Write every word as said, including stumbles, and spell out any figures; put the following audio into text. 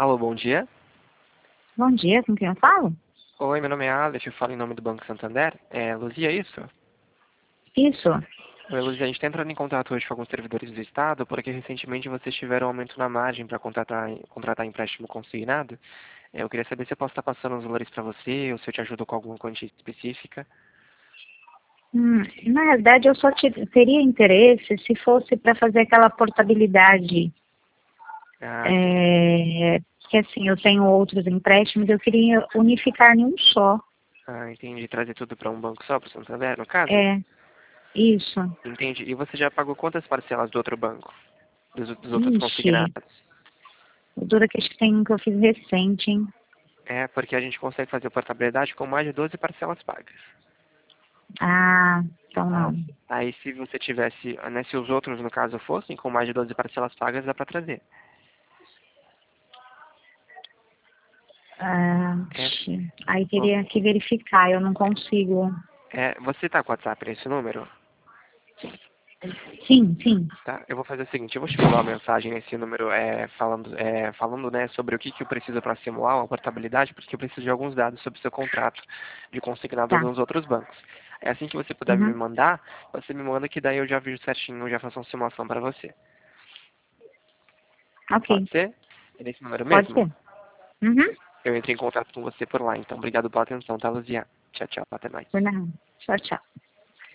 Alô, bom dia. Bom dia, com quem eu falo? Oi, meu nome é Alex, eu falo em nome do Banco Santander. É, Luzia, é isso? Isso. Oi, Luzia, a gente está entrando em contato hoje com alguns servidores do Estado, porque recentemente vocês tiveram um aumento na margem para contratar, contratar empréstimo consignado. É, eu queria saber se eu posso estar passando os valores para você, ou se eu te ajudo com alguma quantia específica. Hum, na realidade, eu só te- teria interesse se fosse para fazer aquela portabilidade. Ah, entendi. É, que assim, eu tenho outros empréstimos, eu queria unificar em um só. Ah, entendi. Trazer tudo para um banco só, para o Santander, no caso? É, isso. Entendi. E você já pagou quantas parcelas do outro banco? Dos, dos outros Ixi, consignados? o duro é que acho que tem um que eu fiz recente, hein? É, porque a gente consegue fazer portabilidade com mais de doze parcelas pagas. Ah, então Ah, não. aí se você tivesse, né, se os outros no caso fossem com mais de doze parcelas pagas, dá pra trazer. Ah, É, ixi, aí bom, teria que verificar, eu não consigo. é, você tá com o WhatsApp nesse número? Sim, sim. Tá? Eu vou fazer o seguinte, eu vou te mandar uma mensagem nesse número é, falando, é, falando né, sobre o que, que eu preciso para simular uma portabilidade, porque eu preciso de alguns dados sobre o seu contrato de consignado Tá. nos outros bancos. É assim que você puder me Uhum. mandar, você me manda que daí eu já vejo certinho, eu já faço uma simulação para você. Pode Ok, ser? É nesse número pode mesmo? ser. Uhum. Eu entro em contato com você por lá, então. Obrigado pela atenção, tá, Luzia? Tchau, tchau. Até mais. Por nada. Tchau, tchau.